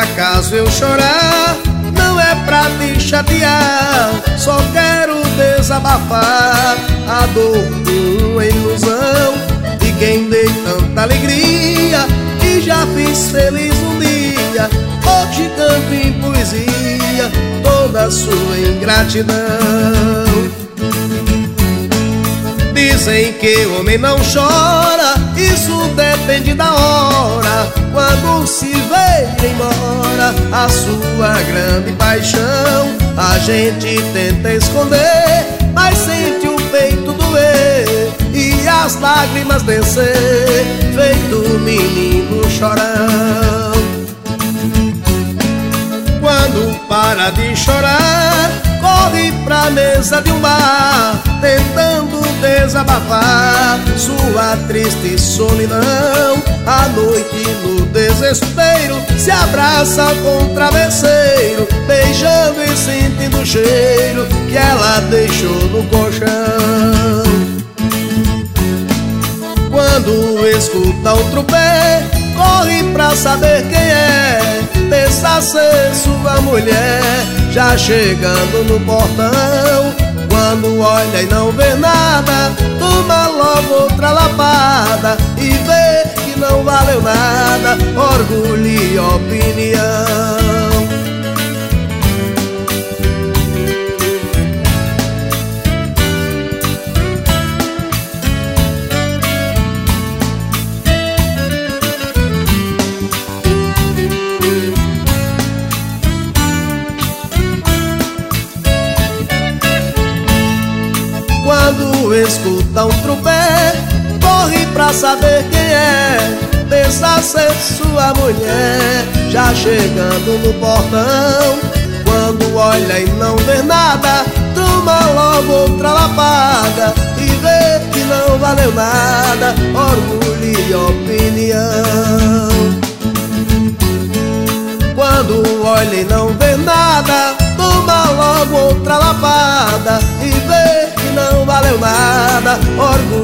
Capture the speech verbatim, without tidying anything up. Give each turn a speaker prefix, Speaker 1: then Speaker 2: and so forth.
Speaker 1: acaso eu chorar, não é pra te chatear, só quero desabafar a dor de uma ilusão de quem dei tanta alegria e já fiz feliz um dia. Hoje canto em poesia toda a sua ingratidão. Dizem que o homem não chora, isso depende da hora. Quando se vê embora a sua grande paixão, a gente tenta esconder, mas sente o peito doer e as lágrimas descer, feito menino chorão. Quando para de chorar, corre pra mesa de um bar, tentando desabafar sua triste solidão. À noite no desespero se abraça com o travesseiro, beijando e sentindo o cheiro que ela deixou no colchão. Quando escuta outro pé, corre pra saber quem é, pensa ser sua mulher, já chegando no portão. Quando olha e não vê nada, toma logo outra lapada e vê que não valeu nada, orgulho e opinião. Quando escuta um tropé, corre pra saber quem é, pensa ser sua mulher, já chegando no portão. Quando olha e não vê nada, toma logo outra lapada e vê que não valeu nada, orgulho e opinião. Quando olha e não vê nada, toma logo outra lapada e vê que não valeu nada, orgulho